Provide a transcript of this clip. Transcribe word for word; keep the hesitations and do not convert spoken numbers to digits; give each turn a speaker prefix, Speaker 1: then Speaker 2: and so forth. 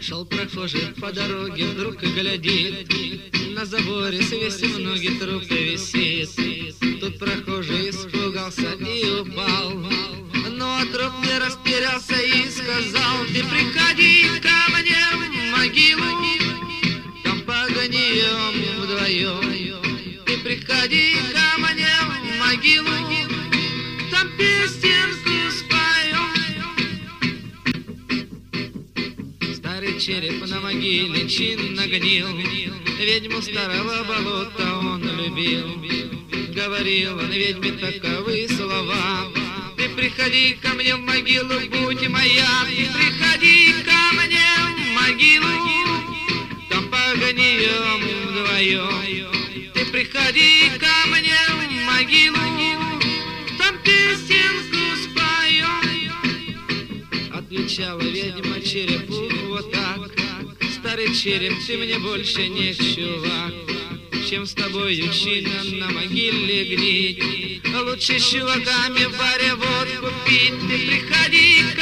Speaker 1: Шел прохожий по дороге, вдруг и глядит, на заборе свесив ноги труп висит. Тут прохожий испугался и упал, но труп не растерялся и сказал: ты приходи ко мне в могилу, там погнием вдвоем. Ты приходи ко мне в могилу, там песенку споем. Старый череп на могиле чинно гнил, ведьму старого болота он любил. Говорил он ведьме таковы слова: ты приходи ко мне в могилу, будь моя. Ты приходи ко мне в могилу, там погнием вдвоем. Ты приходи ко мне в могилу, там песенку споем. Отвечала ведьма черепу вот так: старый череп, ты мне больше не чувак, чем с тобою чинно на могиле гнить. Лучше с чуваками в баре водку пить. Ты приходи